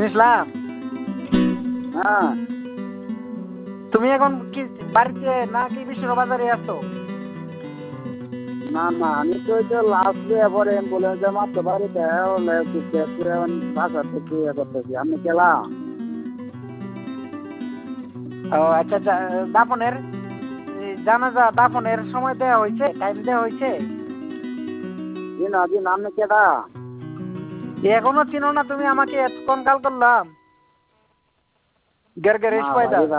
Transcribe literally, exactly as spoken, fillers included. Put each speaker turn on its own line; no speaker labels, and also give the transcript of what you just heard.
ইসলাম,
হ্যাঁ
তুমি এখন কি বাড়িতে নাকি বিষ্ণুর বাজারে আছো?
না না আমি তো এটা লাস্ট ডে পরে বলে যে মাত্র বাড়িতে হলে বাসা থেকে ইয়ে করতেছি আমি গেলাম।
ও আচ্ছা, দাফনের জানাজা দাফনের সময় দেওয়া হয়েছে, টাইম দেওয়া হয়েছে?
জি না জি না আপনি কেডা?
এখনো চিনো না তুমি আমাকে? এতক্ষণ কাল করলাম গের গের
না
পয়দা।
ভাই